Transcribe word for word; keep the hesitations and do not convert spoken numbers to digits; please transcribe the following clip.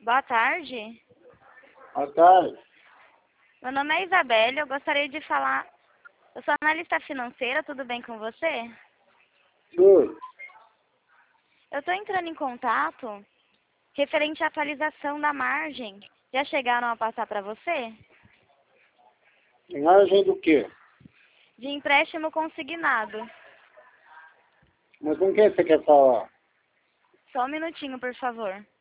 Boa tarde. Boa tarde. Meu nome é Isabelle, eu gostaria de falar... Eu sou analista financeira, tudo bem com você? Tudo. Eu estou entrando em contato referente à atualização da margem. Já chegaram a passar para você? Margem do quê? De empréstimo consignado. Mas com quem você quer falar? Só um minutinho, por favor.